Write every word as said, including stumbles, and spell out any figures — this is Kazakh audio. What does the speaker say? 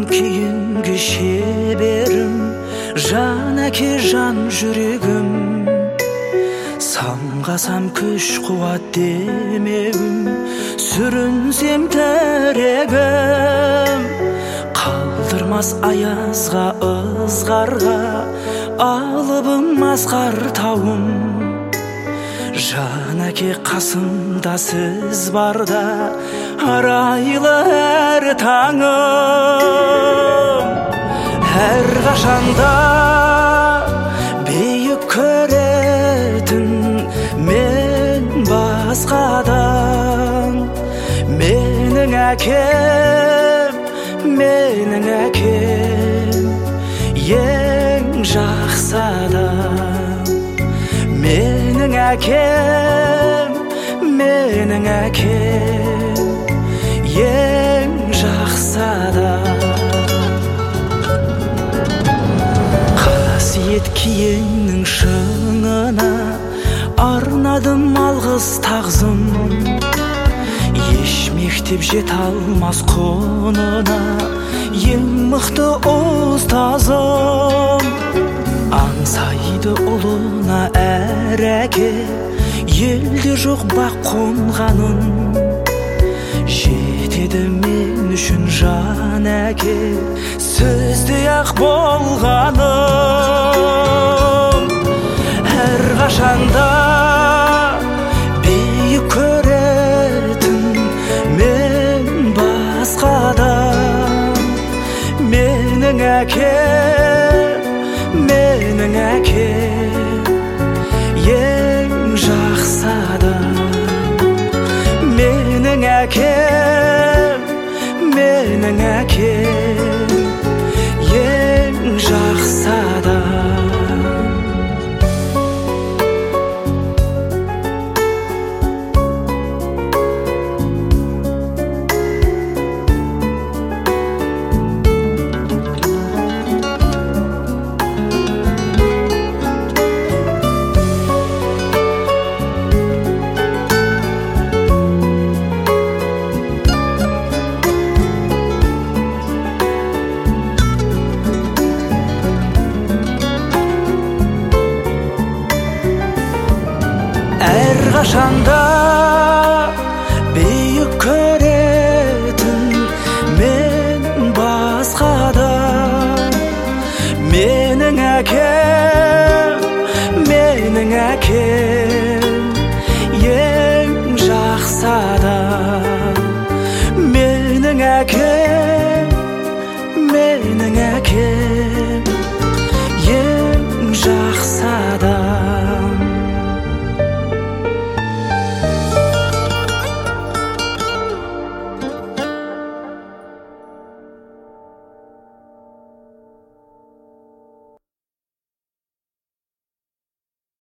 кейінгі шеберім, жан әке жан жүрегім. Самғасам күш қуат демеуім, сүрінсем тірегім. Қалдырмас аязға ызғарға, алыбым асқар тауым. Жан әке қасымда сіз барда, арайлы әр таңым. Әр қашанда бейік көретін мен басқадан. Менің әкем, менің әкем, ең жақсы адам. Менің әкем, менің әкем, ең жақсы адам. Қасиет киеңнің шыңына арнадым алғыс тағзым. Еш мектеп жете алмас құнына ең мықты ұстазым. Аңсайды ұлына әр әке, елде жоқ бақ қонғаным. Жетеді мен үшін жан әке, сөздей ақ болғаным. Әр қашанда бейік көретін мен басқадан. Менің әкем, менің әкем, ең жақсы адам. Менің әкем, менің әкем, ең жақсы адам. Әр қашанда бейік көретін мен басқадан. Менің әкем, менің әкем, ең жақсы адам. Менің әкем, менің әкем,